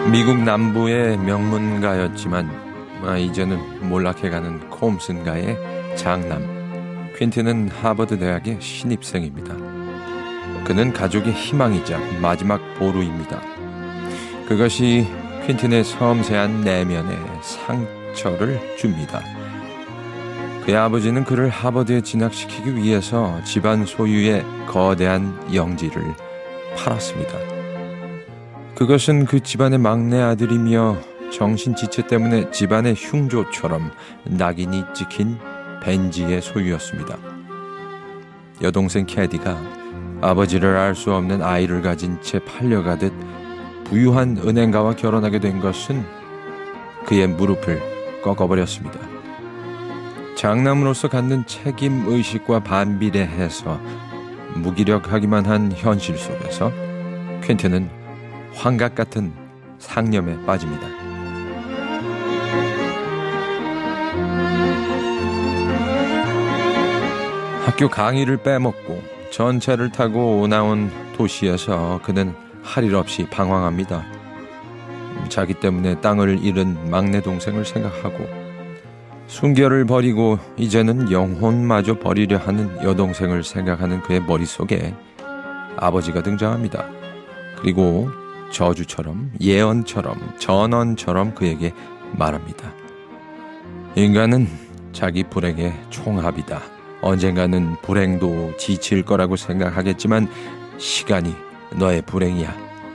미국 남부의 명문가였지만 이제는 몰락해가는 콤슨가의 장남 퀸틴은 하버드 대학의 신입생입니다. 그는 가족의 희망이자 마지막 보루입니다. 그것이 퀸틴의 섬세한 내면에 상처를 줍니다. 그의 아버지는 그를 하버드에 진학시키기 위해서 집안 소유의 거대한 영지를 팔았습니다. 그것은 그 집안의 막내 아들이며 정신지체 때문에 집안의 흉조처럼 낙인이 찍힌 벤지의 소유였습니다. 여동생 캐디가 아버지를 알 수 없는 아이를 가진 채 팔려가듯 부유한 은행가와 결혼하게 된 것은 그의 무릎을 꺾어버렸습니다. 장남으로서 갖는 책임의식과 반비례해서 무기력하기만 한 현실 속에서 퀸틴은 환각 같은 상념에 빠집니다. 학교 강의를 빼먹고 전차를 타고 나온 도시에서 그는 할 일 없이 방황합니다. 자기 때문에 땅을 잃은 막내 동생을 생각하고 순결을 버리고 이제는 영혼마저 버리려 하는 여동생을 생각하는 그의 머릿속에 아버지가 등장합니다. 그리고 저주처럼 예언처럼 전언처럼 그에게 말합니다. 인간은 자기 불행의 총합이다. 언젠가는 불행도 지칠 거라고 생각하겠지만 시간이 너의 불행이야.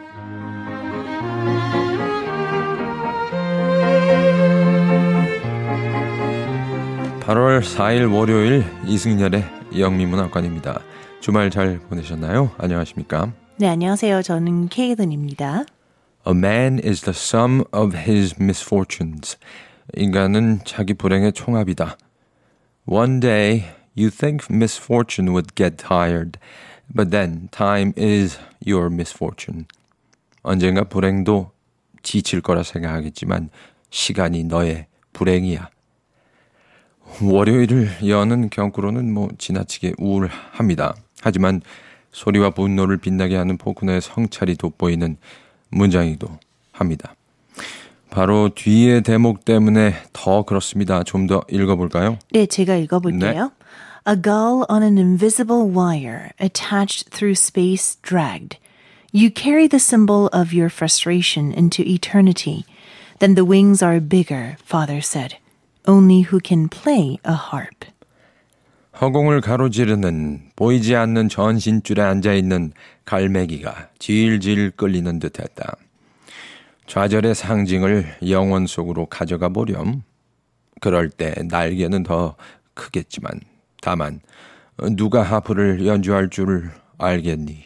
(8월 4일) 월요일 이승열의 영미문학관입니다. 주말 잘 보내셨나요? 안녕하십니까? 네, 안녕하세요. 저는 케이든입니다. A man is the sum of his misfortunes. 인간은 자기 불행의 총합이다. One day you think misfortune would get tired, but then time is your misfortune. 언젠가 불행도 지칠 거라 생각하겠지만 시간이 너의 불행이야. 월요일을 여는 경구로는 지나치게 우울합니다. 하지만 소리와 분노를 빛나게 하는 포크너의 성찰이 돋보이는 문장이기도 합니다. 바로 뒤의 대목 때문에 더 그렇습니다. 좀 더 읽어볼까요? 네, 제가 읽어볼게요. 네. A gull on an invisible wire attached through space dragged. You carry the symbol of your frustration into eternity. Then the wings are bigger, father said. Only who can play a harp. 허공을 가로지르는 보이지 않는 전신줄에 앉아있는 갈매기가 질질 끌리는 듯했다. 좌절의 상징을 영원 속으로 가져가 보렴. 그럴 때 날개는 더 크겠지만 다만 누가 하프를 연주할 줄을 알겠니?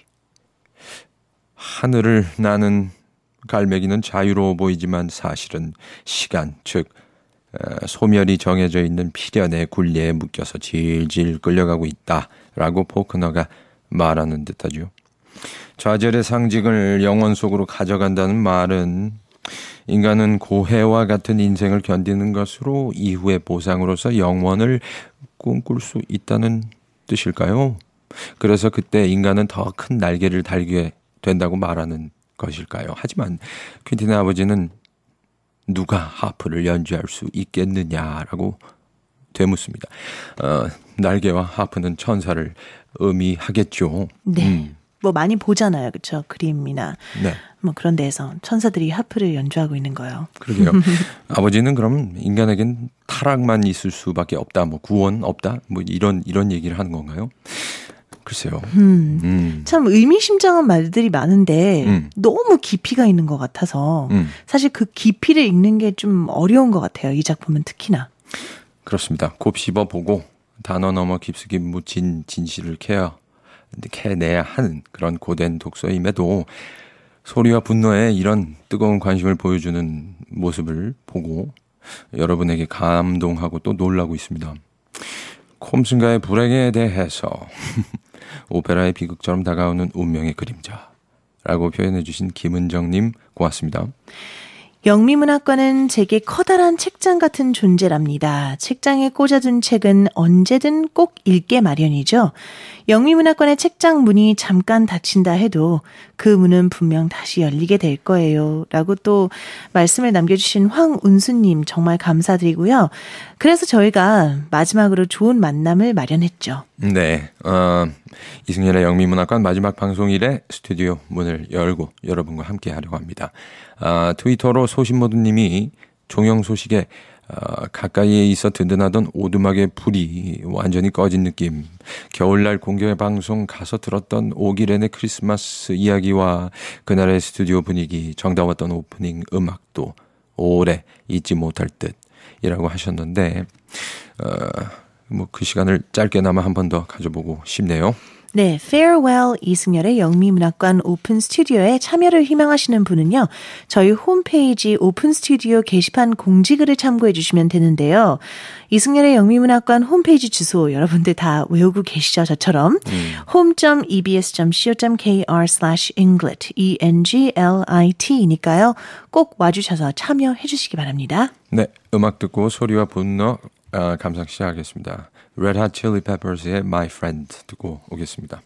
하늘을 나는 갈매기는 자유로워 보이지만 사실은 시간, 즉 소멸이 정해져 있는 필연의 굴레에 묶여서 질질 끌려가고 있다라고 포크너가 말하는 듯하죠. 좌절의 상징을 영원 속으로 가져간다는 말은 인간은 고해와 같은 인생을 견디는 것으로 이후의 보상으로서 영원을 꿈꿀 수 있다는 뜻일까요? 그래서 그때 인간은 더 큰 날개를 달게 된다고 말하는 것일까요? 하지만 퀸틴의 아버지는 누가 하프를 연주할 수 있겠느냐라고 되묻습니다. 날개와 하프는 천사를 의미하겠죠. 네. 많이 보잖아요. 그렇죠? 그림이나 네. 그런 데에서 천사들이 하프를 연주하고 있는 거예요. 그러게요. 아버지는 그럼 인간에겐 타락만 있을 수밖에 없다. 구원 없다. 이런 얘기를 하는 건가요? 글쎄요. 참 의미심장한 말들이 많은데 너무 깊이가 있는 것 같아서 사실 그 깊이를 읽는 게 좀 어려운 것 같아요. 이 작품은 특히나. 그렇습니다. 곱씹어보고 단어 넘어 깊숙이 묻힌 진실을 캐내야 하는 그런 고된 독서임에도 소리와 분노에 이런 뜨거운 관심을 보여주는 모습을 보고 여러분에게 감동하고 또 놀라고 있습니다. 콤슨가의 불행에 대해서 오페라의 비극처럼 다가오는 운명의 그림자라고 표현해 주신 김은정님 고맙습니다. 영미문학관은 제게 커다란 책장 같은 존재랍니다. 책장에 꽂아둔 책은 언제든 꼭 읽게 마련이죠. 영미문학관의 책장 문이 잠깐 닫힌다 해도 그 문은 분명 다시 열리게 될 거예요. 라고 또 말씀을 남겨주신 황운수님 정말 감사드리고요. 그래서 저희가 마지막으로 좋은 만남을 마련했죠. 네, 이승열의 영미문학관 마지막 방송일에 스튜디오 문을 열고 여러분과 함께 하려고 합니다. 트위터로 소신모두님이 종영 소식에 가까이에 있어 든든하던 오두막의 불이 완전히 꺼진 느낌. 겨울날 공개 방송 가서 들었던 오기렌의 크리스마스 이야기와 그날의 스튜디오 분위기, 정다웠던 오프닝 음악도 오래 잊지 못할 듯이라고 하셨는데 뭐 그 시간을 짧게나마 한 번 더 가져보고 싶네요. 네, Farewell 이승열의 영미문학관 오픈 스튜디오에 참여를 희망하시는 분은요. 저희 홈페이지 오픈 스튜디오 게시판 공지글을 참고해 주시면 되는데요. 이승열의 영미문학관 홈페이지 주소 여러분들 다 외우고 계시죠? 저처럼 home.ebs.co.kr/englit englit니까요. 꼭 와주셔서 참여해 주시기 바랍니다. 네, 음악 듣고 소리와 분노 감상 시작하겠습니다. Red Hot Chili Peppers의 My Friend 듣고 오겠습니다.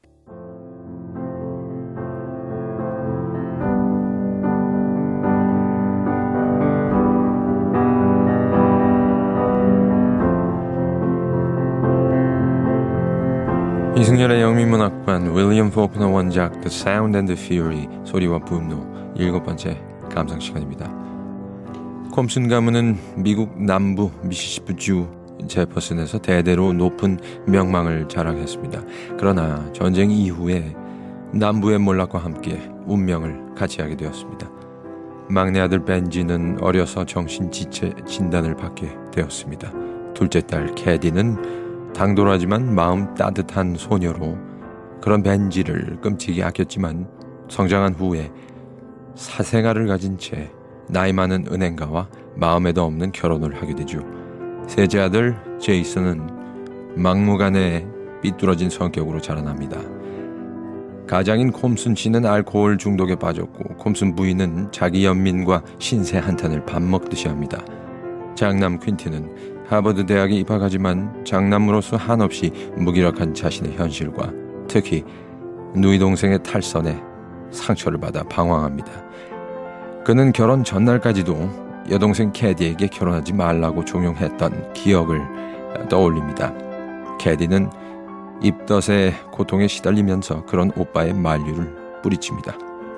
이승열의 영미문학관 윌리엄 포크너 원작 The Sound and the Fury 소리와 분노 7번째 감상 시간입니다. 콤슨 가문은 미국 남부 미시시피주 제퍼슨에서 대대로 높은 명망을 자랑했습니다. 그러나 전쟁 이후에 남부의 몰락과 함께 운명을 같이하게 되었습니다. 막내 아들 벤지는 어려서 정신지체 진단을 받게 되었습니다. 둘째 딸 캐디는 당돌하지만 마음 따뜻한 소녀로 그런 벤지를 끔찍이 아꼈지만 성장한 후에 사생아를 가진 채 나이 많은 은행가와 마음에도 없는 결혼을 하게 되죠. 셋째 아들 제이슨은 막무가내 삐뚤어진 성격으로 자라납니다. 가장인 콤슨 씨는 알코올 중독에 빠졌고 콤슨 부인은 자기 연민과 신세 한탄을 밥 먹듯이 합니다. 장남 퀸티는 하버드 대학에 입학하지만 장남으로서 한없이 무기력한 자신의 현실과 특히 누이 동생의 탈선에 상처를 받아 방황합니다. 그는 결혼 전날까지도 여동생 캐디에게 결혼하지 말라고 종용했던 기억을 떠올립니다. 캐디는 입덧의 고통에 시달리면서 그런 오빠의 만류를 뿌리칩니다.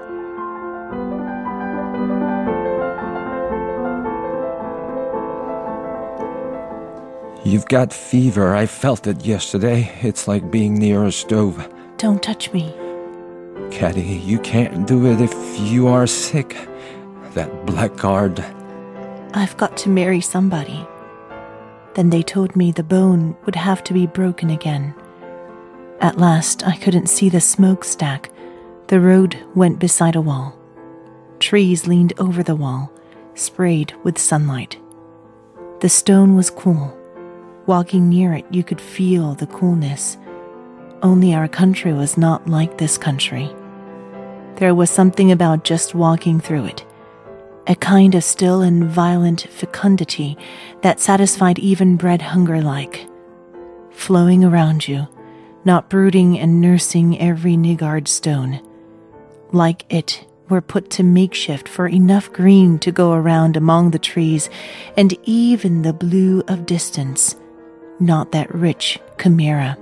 You've got fever. I felt it yesterday. It's like being near a stove. Don't touch me. Caddy, you can't do it if you are sick. That blackguard. I've got to marry somebody. Then they told me the bone would have to be broken again. At last, I couldn't see the smokestack. The road went beside a wall. Trees leaned over the wall, sprayed with sunlight. The stone was cool. Walking near it, you could feel the coolness. Only our country was not like this country. There was something about just walking through it. A kind of still and violent fecundity that satisfied even bred hunger like. Flowing around you, not brooding and nursing every niggard stone. Like it were put to makeshift for enough green to go around among the trees and even the blue of distance. Not that rich chimera.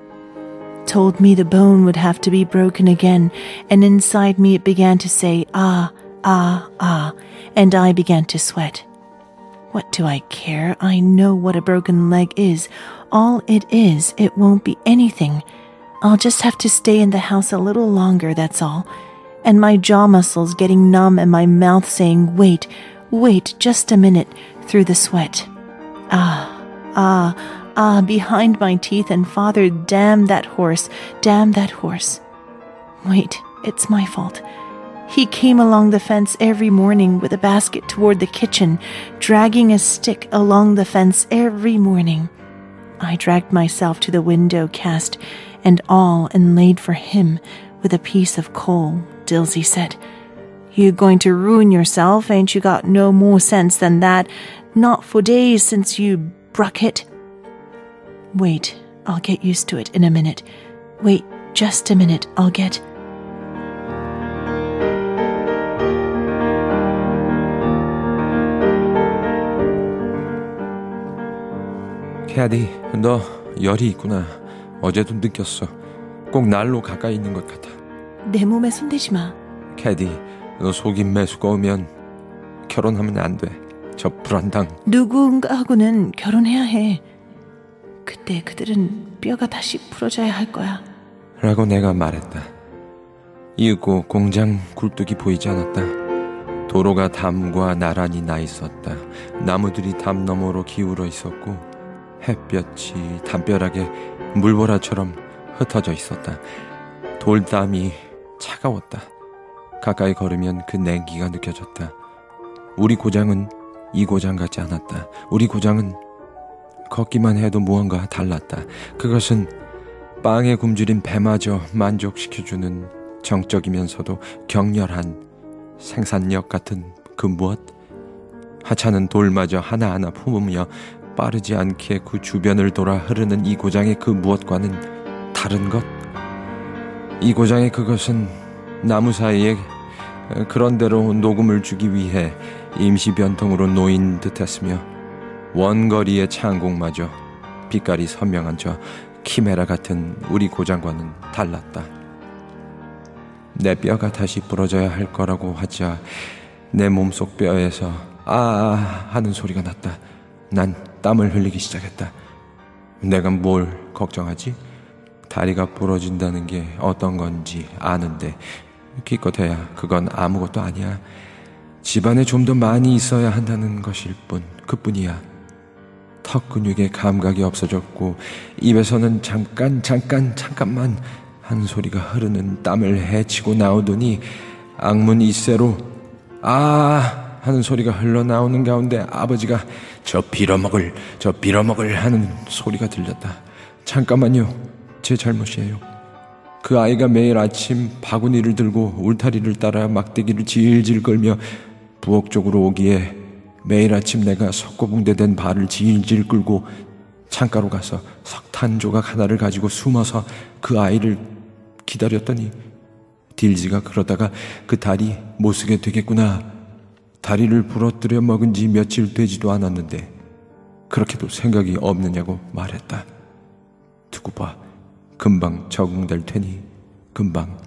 Told me the bone would have to be broken again, and inside me it began to say, ah, ah, ah, and I began to sweat. What do I care? I know what a broken leg is. All it is, it won't be anything. I'll just have to stay in the house a little longer, that's all. And my jaw muscles getting numb and my mouth saying, wait, wait, just a minute, through the sweat. Ah, ah, ah, behind my teeth, and father, damn that horse, damn that horse. Wait, it's my fault. He came along the fence every morning with a basket toward the kitchen, dragging a stick along the fence every morning. I dragged myself to the window cast and all and laid for him with a piece of coal, Dilsey said. You're going to ruin yourself, ain't you got no more sense than that? Not for days since you bruck it. Wait, I'll get used to it in a minute. Wait, just a minute, I'll get... 캐디, 너 열이 있구나. 어제도 느꼈어. 꼭 날로 가까이 있는 것 같아. 내 몸에 손대지 마. 캐디, 너 속임 매수가 오면 결혼하면 안 돼. 저 불안당. 누군가하고는 결혼해야 해. 그때 그들은 뼈가 다시 부러져야 할 거야. 라고 내가 말했다. 이윽고 공장 굴뚝이 보이지 않았다. 도로가 담과 나란히 나 있었다. 나무들이 담 너머로 기울어 있었고 햇볕이 담벼락에 물보라처럼 흩어져 있었다. 돌담이 차가웠다. 가까이 걸으면 그 냉기가 느껴졌다. 우리 고장은 이 고장 같지 않았다. 우리 고장은 걷기만 해도 무언가 달랐다. 그것은 빵에 굶주린 배마저 만족시켜주는 정적이면서도 격렬한 생산력 같은 그 무엇? 하찮은 돌마저 하나하나 품으며 빠르지 않게 그 주변을 돌아 흐르는 이 고장의 그 무엇과는 다른 것? 이 고장의 그것은 나무 사이에 그런대로 녹음을 주기 위해 임시 변통으로 놓인 듯했으며 원거리의 창공마저 빛깔이 선명한 저 키메라 같은 우리 고장과는 달랐다. 내 뼈가 다시 부러져야 할 거라고 하자 내 몸속 뼈에서 아 하는 소리가 났다. 난 땀을 흘리기 시작했다. 내가 뭘 걱정하지? 다리가 부러진다는 게 어떤 건지 아는데 기껏해야 그건 아무것도 아니야. 집안에 좀 더 많이 있어야 한다는 것일 뿐, 그뿐이야. 턱 근육의 감각이 없어졌고 입에서는 잠깐만 한 소리가 흐르는 땀을 헤치고 나오더니 악문 이새로 아 하는 소리가 흘러나오는 가운데 아버지가 저 빌어먹을 하는 소리가 들렸다. 잠깐만요, 제 잘못이에요. 그 아이가 매일 아침 바구니를 들고 울타리를 따라 막대기를 질질 끌며 부엌 쪽으로 오기에 매일 아침 내가 석고붕대된 발을 질질 끌고 창가로 가서 석탄 조각 하나를 가지고 숨어서 그 아이를 기다렸더니 딜지가 그러다가 그 다리 못 쓰게 되겠구나. 다리를 부러뜨려 먹은 지 며칠 되지도 않았는데 그렇게도 생각이 없느냐고 말했다. 두고 봐. 금방 적응될 테니 금방.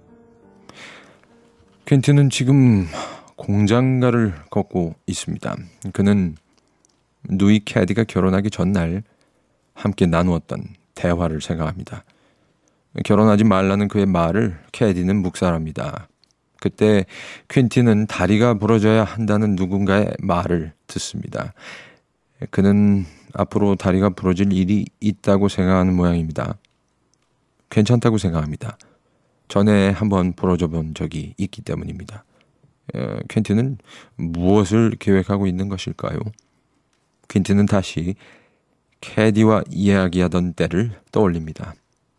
퀸트는 지금 공장가를 걷고 있습니다. 그는 누이 캐디가 결혼하기 전날 함께 나누었던 대화를 생각합니다. 결혼하지 말라는 그의 말을 캐디는 묵살합니다. 그때 퀸티는 다리가 부러져야 한다는 누군가의 말을 듣습니다. 그는 앞으로 다리가 부러질 일이 있다고 생각하는 모양입니다. 괜찮다고 생각합니다. 전에 한번 부러져 본 적이 있기 때문입니다. 퀸티는 무엇을 계획하고 있는 것일까요? 퀸티는 다시 캐디와 이야기하던 때를 떠올립니다.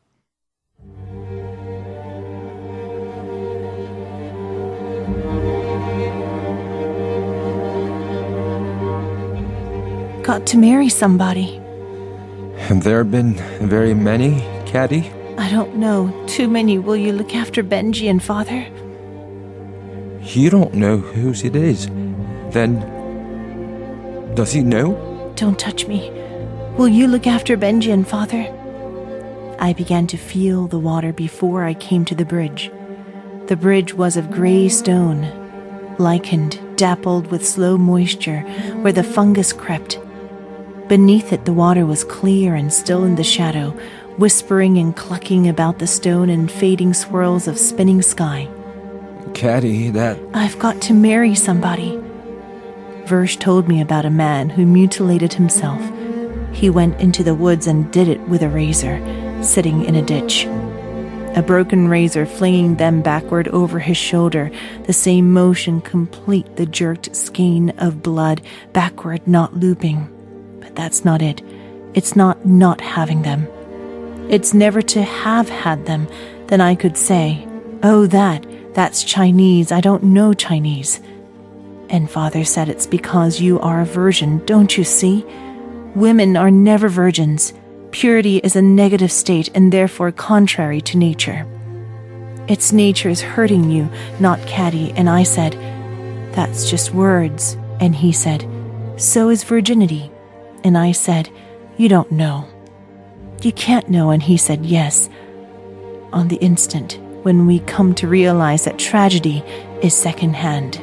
Got to marry somebody. Have there been very many, Caddy? I don't know. Too many. Will you look after Benji and father? You don't know whose it is. Then, does he know? Don't touch me. Will you look after Benji and father? I began to feel the water before I came to the bridge. The bridge was of gray stone, lichened, dappled with slow moisture where the fungus crept. Beneath it, the water was clear and still in the shadow, whispering and clucking about the stone in fading swirls of spinning sky. Caddy, that... I've got to marry somebody. Versh told me about a man who mutilated himself. He went into the woods and did it with a razor, sitting in a ditch. A broken razor flinging them backward over his shoulder, the same motion complete the jerked skein of blood, backward, not looping. But that's not it. It's not having them. It's never to have had them. Then I could say, oh, that That's Chinese. I don't know Chinese. And father said it's because you are a virgin, don't you see? Women are never virgins. Purity is a negative state and therefore contrary to nature. It's nature's hurting you, not Caddy. And I said, that's just words. And he said, so is virginity. And I said, you don't know. You can't know. And he said, yes. On the instant, when we come to realize that tragedy is secondhand.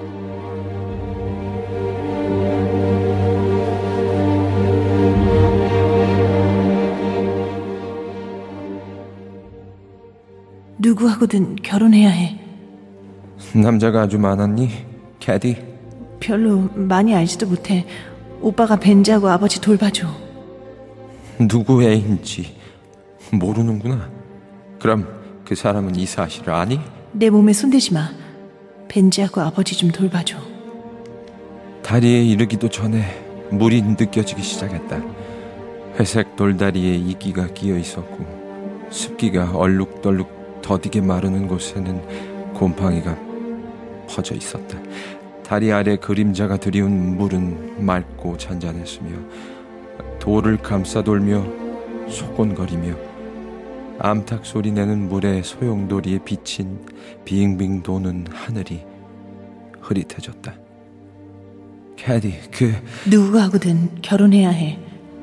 누구하고든 결혼해야 해. 남자가 아주 많았니, 캐디? 별로 많이 알지도 못해. 오빠가 벤지하고 아버지 돌봐줘. 누구 애인지 모르는구나. 그럼 그 사람은 이 사실을 아니? 내 몸에 손대지 마. 벤지하고 아버지 좀 돌봐줘. 다리에 이르기도 전에 물이 느껴지기 시작했다. 회색 돌다리에 이끼가 끼어 있었고 습기가 얼룩덜룩 더디게 마르는 곳에는 곰팡이가 퍼져 있었다. 다리 아래 그림자가 드리운 물은 맑고 잔잔했으며 돌을 감싸돌며 소곤거리며 암탉 소리 내는 물에 소용돌이에 비친 빙빙 도는 하늘이 흐릿해졌다. 캐디, 누구하고든 결혼해야 해.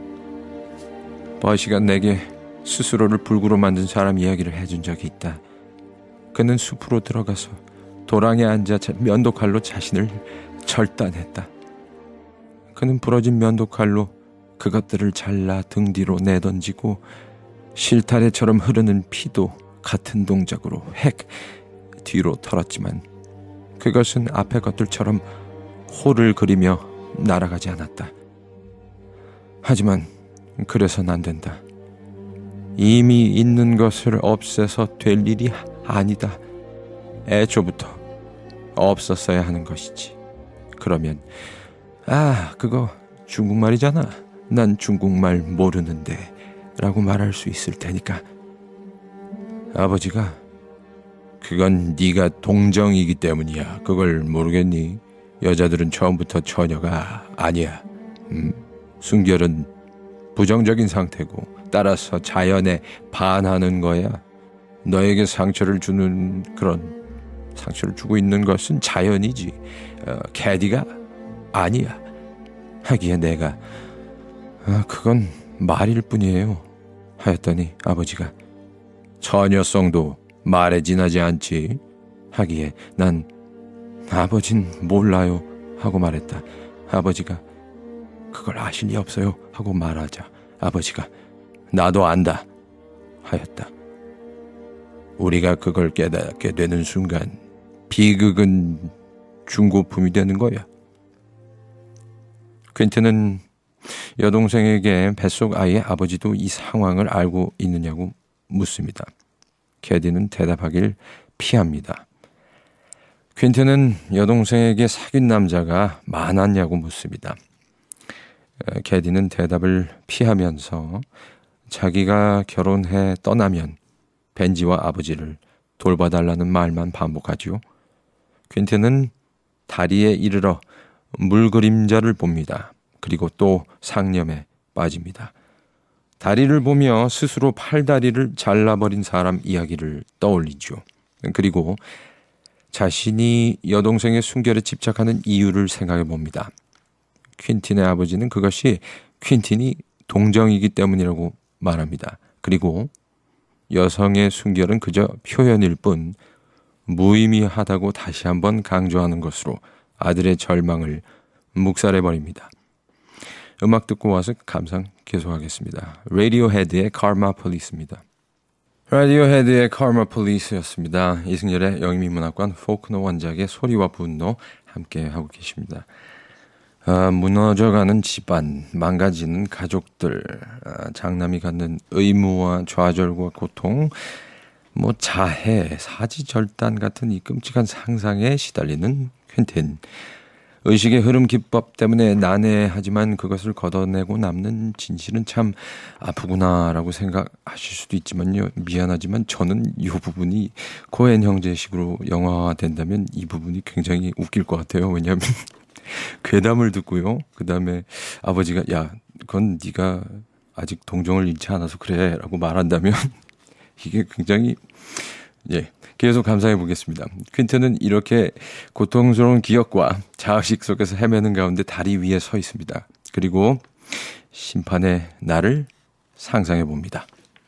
버시가 내게 스스로를 불구로 만든 사람 이야기를 해준 적이 있다. 그는 숲으로 들어가서 도랑에 앉아 면도칼로 자신을 절단했다. 그는 부러진 면도칼로 그것들을 잘라 등 뒤로 내던지고 실타래처럼 흐르는 피도 같은 동작으로 획 뒤로 털었지만 그것은 앞의 것들처럼 호를 그리며 날아가지 않았다. 하지만 그래서는 안 된다. 이미 있는 것을 없애서 될 일이 아니다. 애초부터 없었어야 하는 것이지. 그러면 그거 중국말이잖아. 난 중국말 모르는데 라고 말할 수 있을 테니까. 아버지가 그건 네가 동정이기 때문이야. 그걸 모르겠니? 여자들은 처음부터 처녀가 아니야. 순결은 부정적인 상태고 따라서 자연에 반하는 거야. 너에게 상처를 주는 그런 상처를 주고 있는 것은 자연이지. 캐디가 아니야. 하기에 내가 그건 말일 뿐이에요 하였더니 아버지가 처녀성도 말에 지나지 않지. 하기에 난 아버진 몰라요 하고 말했다. 아버지가 그걸 아실 리 없어요 하고 말하자 아버지가 나도 안다 하였다. 우리가 그걸 깨닫게 되는 순간 비극은 중고품이 되는 거야. 퀸트는 여동생에게 뱃속 아이의 아버지도 이 상황을 알고 있느냐고 묻습니다. 캐디는 대답하길 피합니다. 퀸트는 여동생에게 사귄 남자가 많았냐고 묻습니다. 캐디는 대답을 피하면서 자기가 결혼해 떠나면 벤지와 아버지를 돌봐달라는 말만 반복하죠. 퀸트는 다리에 이르러 물그림자를 봅니다. 그리고 또 상념에 빠집니다. 다리를 보며 스스로 팔다리를 잘라버린 사람 이야기를 떠올리죠. 그리고 자신이 여동생의 순결에 집착하는 이유를 생각해 봅니다. 퀸틴의 아버지는 그것이 퀸틴이 동정이기 때문이라고 말합니다. 그리고 여성의 순결은 그저 표현일 뿐 무의미하다고 다시 한번 강조하는 것으로 아들의 절망을 묵살해버립니다. 음악 듣고 와서 감상 계속하겠습니다. 레디오헤드의 Karma Police입니다. 레디오헤드의 Karma Police였습니다. 이승열의 영미문학관 포크너 원작의 소리와 분노 함께 하고 계십니다. 무너져가는 집안, 망가지는 가족들, 장남이 갖는 의무와 좌절과 고통, 자해, 사지절단 같은 이 끔찍한 상상에 시달리는 퀸틴. 의식의 흐름 기법 때문에 난해하지만 그것을 걷어내고 남는 진실은 참 아프구나라고 생각하실 수도 있지만요. 미안하지만 저는 이 부분이 코엔 형제식으로 영화화된다면 이 부분이 굉장히 웃길 것 같아요. 왜냐하면 괴담을 듣고요. 그 다음에 아버지가 야 그건 네가 아직 동정을 잃지 않아서 그래 라고 말한다면 이게 굉장히 계속 감상해 보겠습니다. 퀸트는 이렇게 고통스러운 기억과 자의식 속에서 헤매는 가운데 다리 위에 서 있습니다. 그리고 심판의 날을 상상해 봅니다.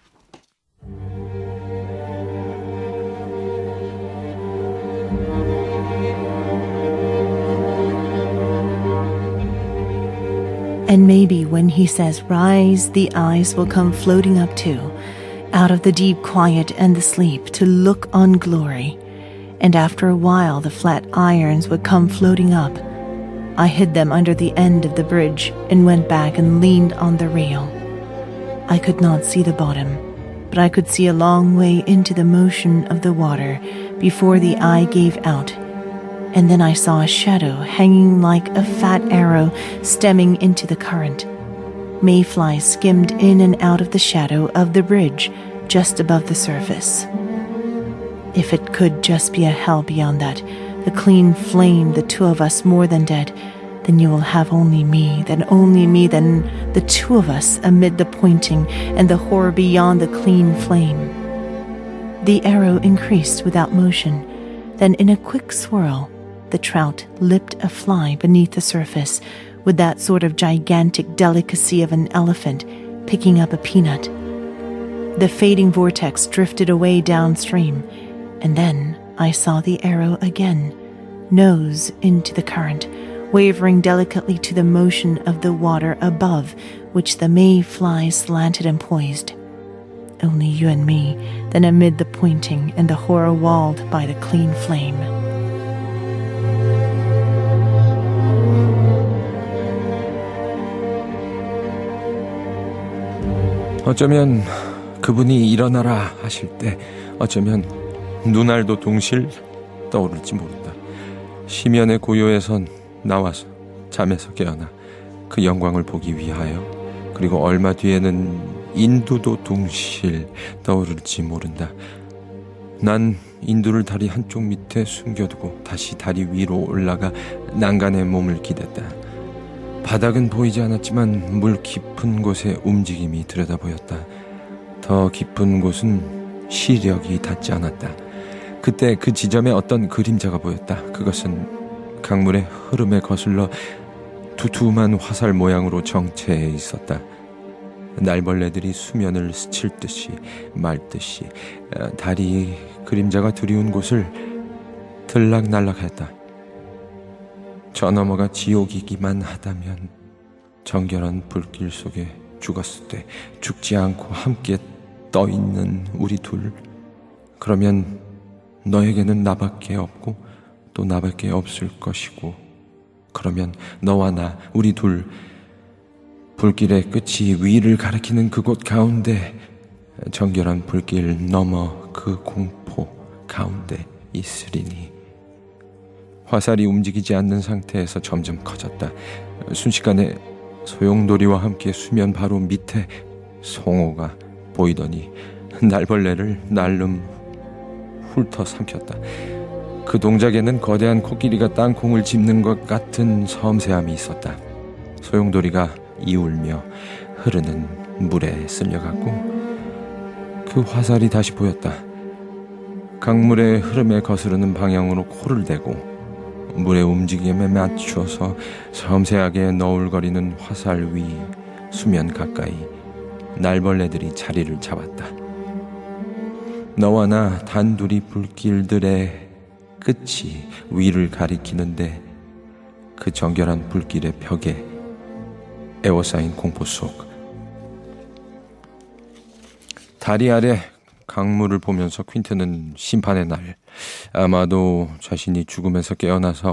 And maybe when he says rise, the eyes will come floating up too, out of the deep quiet and the sleep to look on glory. And after a while the flat irons would come floating up. I hid them under the end of the bridge and went back and leaned on the rail. I could not see the bottom, but I could see a long way into the motion of the water before the eye gave out. And then I saw a shadow hanging like a fat arrow stemming into the current. Mayflies skimmed in and out of the shadow of the bridge just above the surface. If it could just be a hell beyond that, the clean flame, the two of us more than dead, then you will have only me, then the two of us amid the pointing and the horror beyond the clean flame. The arrow increased without motion. Then in a quick swirl, the trout lipped a fly beneath the surface with that sort of gigantic delicacy of an elephant picking up a peanut. The fading vortex drifted away downstream, and then I saw the arrow again, nose into the current, wavering delicately to the motion of the water above which the mayflies slanted and poised. Only you and me, then amid the pointing and the horror walled by the clean flame. 어쩌면 그분이 일어나라 하실 때 어쩌면 눈알도 동실 떠오를지 모른다. 시면의 고요에선 나와서 잠에서 깨어나 그 영광을 보기 위하여 그리고 얼마 뒤에는 인두도 동실 떠오를지 모른다. 난 인두를 다리 한쪽 밑에 숨겨두고 다시 다리 위로 올라가 난간에 몸을 기댔다. 바닥은 보이지 않았지만 물 깊은 곳의 움직임이 들여다보였다. 더 깊은 곳은 시력이 닿지 않았다. 그때 그 지점에 어떤 그림자가 보였다. 그것은 강물의 흐름에 거슬러 두툼한 화살 모양으로 정체해 있었다. 날벌레들이 수면을 스칠 듯이 말듯이 다리 그림자가 드리운 곳을 들락날락했다. 저 너머가 지옥이기만 하다면 정결한 불길 속에 죽었을 때 죽지 않고 함께 떠있는 우리 둘, 그러면 너에게는 나밖에 없고 또 나밖에 없을 것이고, 그러면 너와 나 우리 둘 불길의 끝이 위를 가리키는 그곳 가운데 정결한 불길 너머 그 공포 가운데 있으리니. 화살이 움직이지 않는 상태에서 점점 커졌다. 순식간에 소용돌이와 함께 수면 바로 밑에 송호가 보이더니 날벌레를 날름 훑어 삼켰다. 그 동작에는 거대한 코끼리가 땅콩을 짚는 것 같은 섬세함이 있었다. 소용돌이가 이울며 흐르는 물에 쓸려갔고 그 화살이 다시 보였다. 강물의 흐름에 거스르는 방향으로 코를 대고 물의 움직임에 맞춰서 섬세하게 너울거리는 화살 위 수면 가까이 날벌레들이 자리를 잡았다. 너와 나 단둘이 불길들의 끝이 위를 가리키는데 그 정결한 불길의 벽에 에워싸인 공포 속 다리 아래 강물을 보면서 퀸트는 심판의 날, 아마도 자신이 죽음에서 깨어나서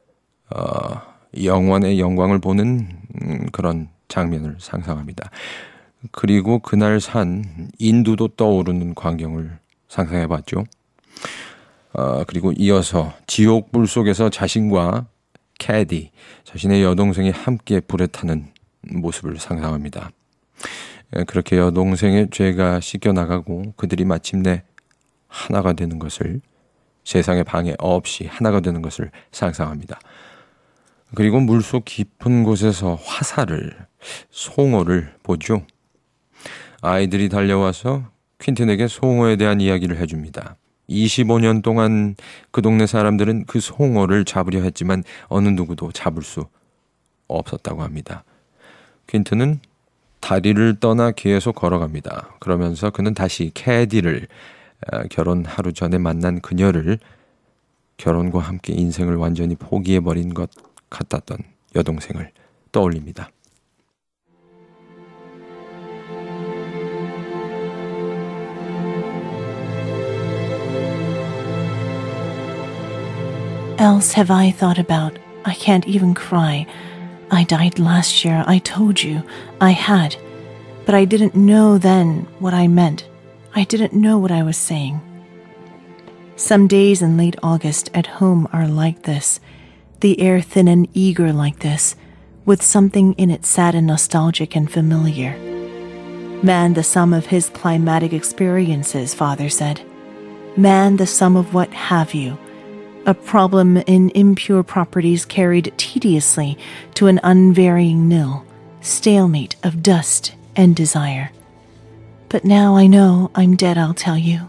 영원의 영광을 보는 그런 장면을 상상합니다. 그리고 그날 산 인두도 떠오르는 광경을 상상해봤죠. 그리고 이어서 지옥불 속에서 자신과 캐디, 자신의 여동생이 함께 불에 타는 모습을 상상합니다. 그렇게 여동생의 죄가 씻겨나가고 그들이 마침내 하나가 되는 것을, 세상의 방해 없이 하나가 되는 것을 상상합니다. 그리고 물속 깊은 곳에서 송어를 보죠. 아이들이 달려와서 퀸틴에게 송어에 대한 이야기를 해줍니다. 25년 동안 그 동네 사람들은 그 송어를 잡으려 했지만 어느 누구도 잡을 수 없었다고 합니다. 퀸틴은 다리를 떠나 계속 걸어갑니다. 그러면서 그는 다시 캐디를, 결혼 하루 전에 만난 그녀를, 결혼과 함께 인생을 완전히 포기해버린 것 같았던 여동생을 떠올립니다. Else have I thought about? I can't even cry. I died last year, I told you. I had. But I didn't know then what I meant. I didn't know what I was saying. Some days in late August at home are like this. The air thin and eager like this, with something in it sad and nostalgic and familiar. Man the sum of his climatic experiences, Father said. Man the sum of what have you. A problem in impure properties carried tediously to an unvarying nil, stalemate of dust and desire. But now I know I'm dead, I'll tell you.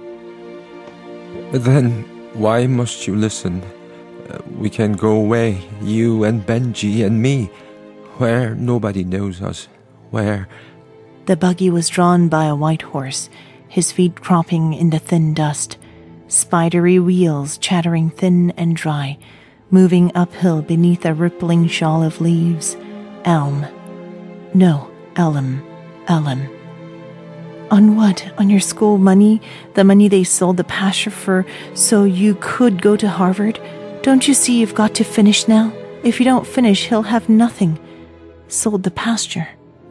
Then why must you listen? We can go away, you and Benji and me, where nobody knows us, where... The buggy was drawn by a white horse, his feet cropping in the thin dust. Spidery wheels chattering thin and dry, moving uphill beneath a rippling shawl of leaves. Elm. No, Elm. Elm. On what? On your school money? The money they sold the pasture for so you could go to Harvard? Don't you see you've got to finish now? If you don't finish, he'll have nothing. Sold the pasture.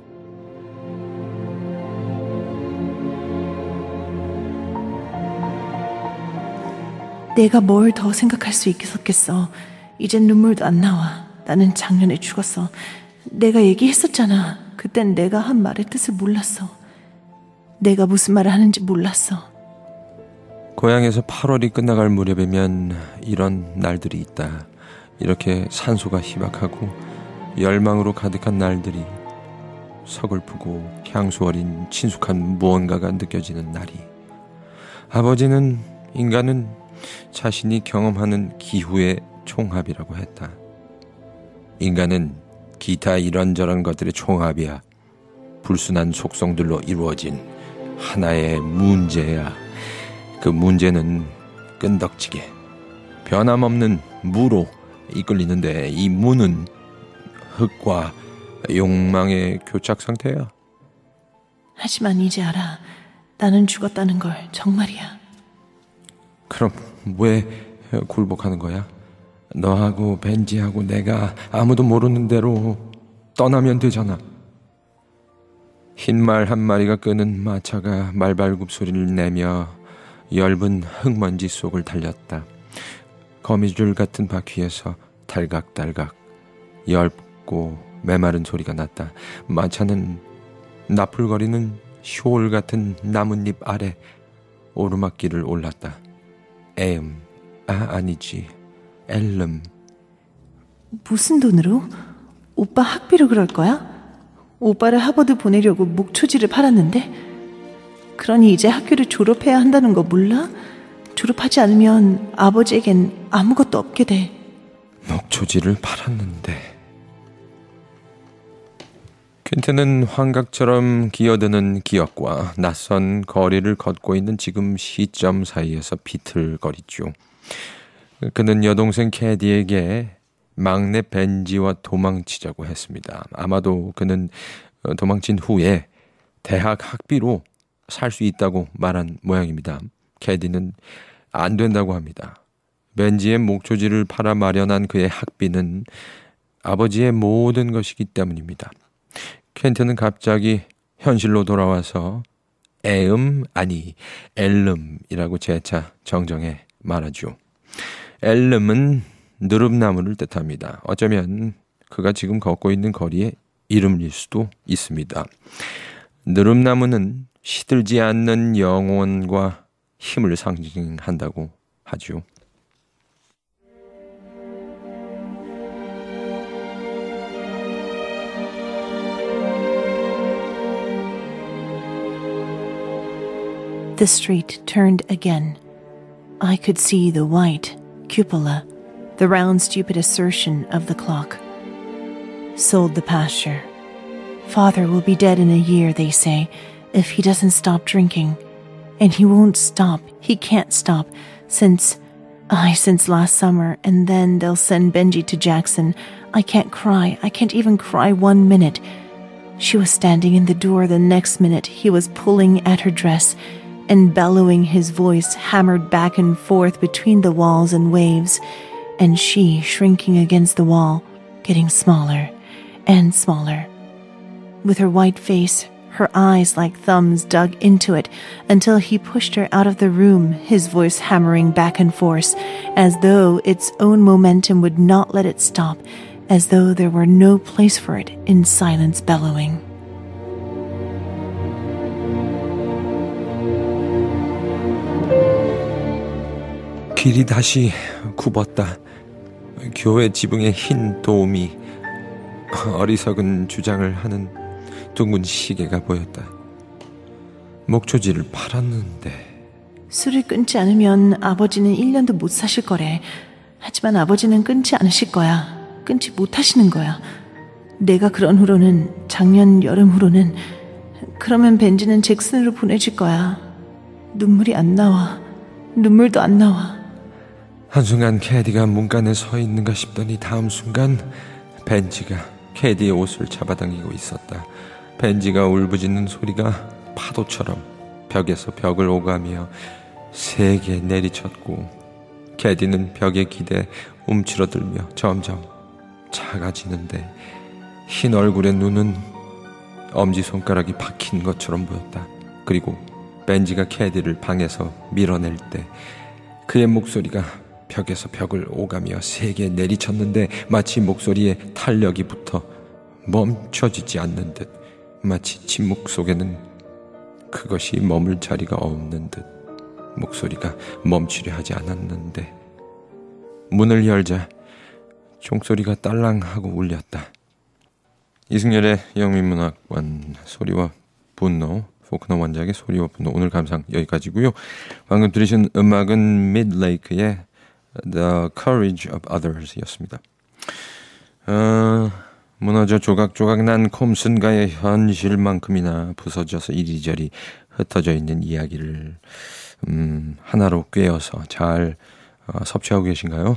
내가 뭘 더 생각할 수 있겠어. 이젠 눈물도 안 나와. 나는 작년에 죽었어. 내가 얘기했었잖아. 그땐 내가 한 말의 뜻을 몰랐어. 내가 무슨 말을 하는지 몰랐어. 고향에서 8월이 끝나갈 무렵이면 이런 날들이 있다. 이렇게 산소가 희박하고 열망으로 가득한 날들이, 서글프고 향수 어린 친숙한 무언가가 느껴지는 날이. 아버지는 인간은 자신이 경험하는 기후의 총합이라고 했다. 인간은 기타 이런저런 것들의 총합이야. 불순한 속성들로 이루어진 하나의 문제야. 그 문제는 끈덕지게 변함없는 무로 이끌리는데, 이 무는 흙과 욕망의 교착 상태야. 하지만 이제 알아. 나는 죽었다는 걸. 정말이야. 그럼 왜 굴복하는 거야? 너하고 벤지하고 내가 아무도 모르는 대로 떠나면 되잖아. 흰말 한 마리가 끄는 마차가 말발굽 소리를 내며 엷은 흙먼지 속을 달렸다. 거미줄 같은 바퀴에서 달각달각 엷고 메마른 소리가 났다. 마차는 나풀거리는 쇼울 같은 나뭇잎 아래 오르막길을 올랐다. 아니지, 엘름. 무슨 돈으로? 오빠 학비로 그럴 거야? 오빠를 하버드 보내려고 목초지를 팔았는데? 그러니 이제 학교를 졸업해야 한다는 거 몰라? 졸업하지 않으면 아버지에겐 아무것도 없게 돼. 목초지를 팔았는데. 퀸트는 환각처럼 기어드는 기억과 낯선 거리를 걷고 있는 지금 시점 사이에서 비틀거리죠. 그는 여동생 캐디에게 막내 벤지와 도망치자고 했습니다. 아마도 그는 도망친 후에 대학 학비로 살 수 있다고 말한 모양입니다. 캐디는 안 된다고 합니다. 벤지의 목초지를 팔아 마련한 그의 학비는 아버지의 모든 것이기 때문입니다. 켄트는 갑자기 현실로 돌아와서 아니 엘름이라고 재차 정정해 말하죠. 엘름은 느릅나무를 뜻합니다. 어쩌면 그가 지금 걷고 있는 거리의 이름일 수도 있습니다. 느릅나무는 시들지 않는 영혼과 힘을 상징한다고 하죠. The street turned again. I could see the white cupola, the round stupid assertion of the clock. Sold the pasture. Father will be dead in a year, they say, if he doesn't stop drinking. And he won't stop. He can't stop since last summer, and then they'll send Benji to Jackson. I can't cry. I can't even cry 1 minute. She was standing in the door the next minute. He was pulling at her dress and bellowing, his voice hammered back and forth between the walls and waves, and she shrinking against the wall, getting smaller and smaller. With her white face, her eyes like thumbs dug into it until he pushed her out of the room, his voice hammering back and forth, as though its own momentum would not let it stop, as though there were no place for it in silence bellowing. 길이 다시 굽었다. 교회 지붕의 흰 도움이 어리석은 주장을 하는 둥근 시계가 보였다. 목초지를 팔았는데. 술을 끊지 않으면 아버지는 1년도 못 사실 거래. 하지만 아버지는 끊지 않으실 거야. 끊지 못하시는 거야. 내가 그런 후로는, 작년 여름 후로는, 그러면 벤지는 잭슨으로 보내질 거야. 눈물이 안 나와. 눈물도 안 나와. 한순간 캐디가 문간에 서 있는가 싶더니 다음 순간 벤지가 캐디의 옷을 잡아당기고 있었다. 벤지가 울부짖는 소리가 파도처럼 벽에서 벽을 오가며 세게 내리쳤고, 캐디는 벽에 기대 움츠러들며 점점 작아지는데 흰 얼굴의 눈은 엄지손가락이 박힌 것처럼 보였다. 그리고 벤지가 캐디를 방에서 밀어낼 때 그의 목소리가 벽에서 벽을 오가며 세게 내리쳤는데 마치 목소리에 탄력이 붙어 멈춰지지 않는 듯, 마치 침묵 속에는 그것이 머물 자리가 없는 듯 목소리가 멈추려 하지 않았는데, 문을 열자 종소리가 딸랑하고 울렸다. 이승열의 영민문학관 소리와 분노, 포크너 원작의 소리와 분노, 오늘 감상 여기까지고요. 방금 들으신 음악은 미드레이크의 The Courage of Others 였습니다. 무너져 조각조각 난 콤슨가의 현실만큼이나 부서져서 이리저리 흩어져 있는 이야기를 하나로 꿰어서 잘 섭취하고 계신가요?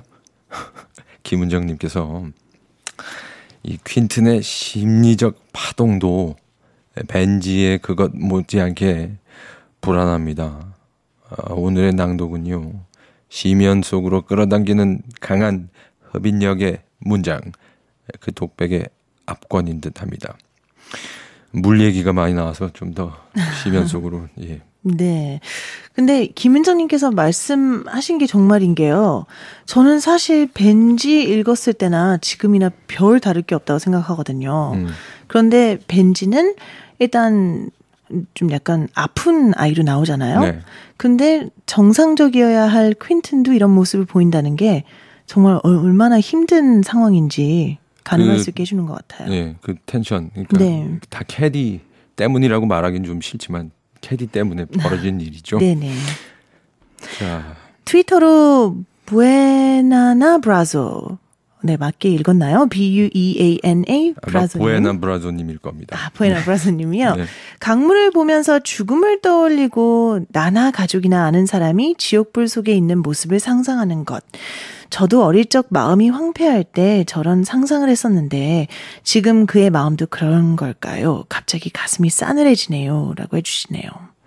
김은정님께서 이 퀸튼의 심리적 파동도 벤지의 그것 못지않게 불안합니다. 오늘의 낭독은요, 시면 속으로 끌어당기는 강한 흡인력의 문장, 그 독백의 압권인 듯합니다. 물 얘기가 많이 나와서 좀 더 시면 속으로. 예. 네. 근데 김은정님께서 말씀하신 게 정말인 게요. 저는 사실 벤지 읽었을 때나 지금이나 별 다를 게 없다고 생각하거든요. 그런데 벤지는 일단 좀 약간 아픈 아이로 나오잖아요. 네. 근데 정상적이어야 할 퀸튼도 이런 모습을 보인다는 게 정말 얼마나 힘든 상황인지 가능할 수 있게 해주는 것 같아요. 네, 그 텐션. 그러니까 네. 다 캐디 때문이라고 말하기는 좀 싫지만 캐디 때문에 벌어진 일이죠. 네네. 자, 트위터로 부에나나 브라조. 네, 맞게 읽었나요? B-U-E-A-N-A 브라조님. 부에나 브라조님일 겁니다. 아, 부에나 브라조님이요? 네. 강물을 보면서 죽음을 떠올리고 나나 가족이나 아는 사람이 지옥불 속에 있는 모습을 상상하는 것. 저도 어릴 적 마음이 황폐할 때 저런 상상을 했었는데 지금 그의 마음도 그런 걸까요? 갑자기 가슴이 싸늘해지네요. 라고 해주시네요.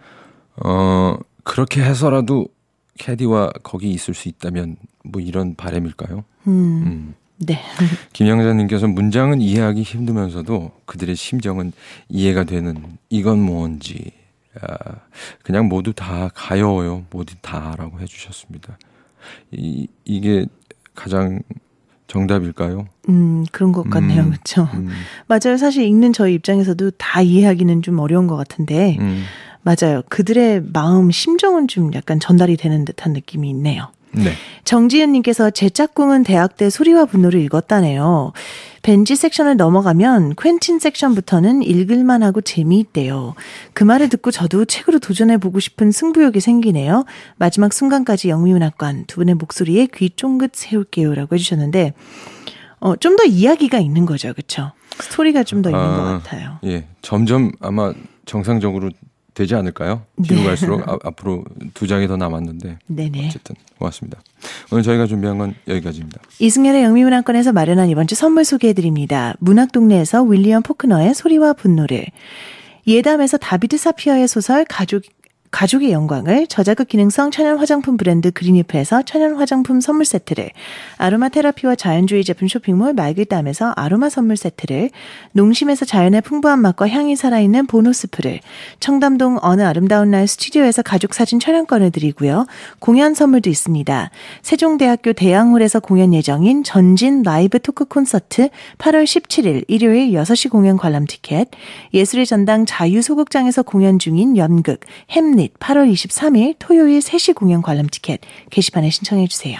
그렇게 해서라도 캐디와 거기 있을 수 있다면 뭐 이런 바람일까요? 네. 김영자님께서 문장은 이해하기 힘들면서도 그들의 심정은 이해가 되는, 이건 뭔지 그냥 모두 다 가여워요. 모두 다라고 해주셨습니다. 이게 가장 정답일까요? 그런 것 같네요. 그렇죠? 맞아요. 사실 읽는 저희 입장에서도 다 이해하기는 좀 어려운 것 같은데 맞아요. 그들의 마음, 심정은 좀 약간 전달이 되는 듯한 느낌이 있네요. 네. 정지은님께서 제 짝꿍은 대학 때 소리와 분노를 읽었다네요. 벤지 섹션을 넘어가면 퀸틴 섹션부터는 읽을만 하고 재미있대요. 그 말을 듣고 저도 책으로 도전해보고 싶은 승부욕이 생기네요. 마지막 순간까지 영미문학관 두 분의 목소리에 귀 쫑긋 세울게요 라고 해주셨는데 좀 더 이야기가 있는 거죠. 그렇죠? 스토리가 좀 더 있는 것 같아요. 예, 점점 아마 정상적으로 되지 않을까요? 뒤로 네. 갈수록 앞으로 두 장이 더 남았는데 네네. 어쨌든 고맙습니다. 오늘 저희가 준비한 건 여기까지입니다. 이승열의 영미문학관에서 마련한 이번 주 선물 소개해드립니다. 문학동네에서 윌리엄 포크너의 소리와 분노를, 예담에서 다비드 사피어의 소설 가족의 영광을, 저자극 기능성 천연 화장품 브랜드 그린잎에서 천연 화장품 선물 세트를, 아로마 테라피와 자연주의 제품 쇼핑몰 말글담에서 아로마 선물 세트를, 농심에서 자연의 풍부한 맛과 향이 살아있는 보노스프를, 청담동 어느 아름다운 날 스튜디오에서 가족사진 촬영권을 드리고요. 공연 선물도 있습니다. 세종대학교 대양홀에서 공연 예정인 전진 라이브 토크 콘서트 8월 17일 일요일 6시 공연 관람 티켓, 예술의 전당 자유소극장에서 공연 중인 연극 햄릿 8월 23일 토요일 3시 공연 관람 티켓 게시판에 신청해 주세요.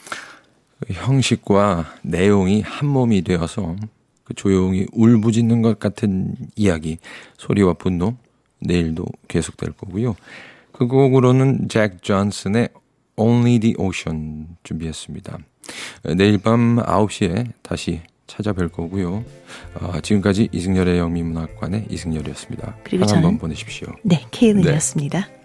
형식과 내용이 한 몸이 되어서 조용히 울부짖는 것 같은 이야기, 소리와 분노, 내일도 계속될 거고요. 그 곡으로는 잭 존슨의 Only the Ocean 준비했습니다. 내일 밤 9시에 다시 찾아뵐 거고요. 지금까지 이승열의 영미문학관의 이승열이었습니다. 그리고 한 번 보내십시오. 네, 케일린이었습니다.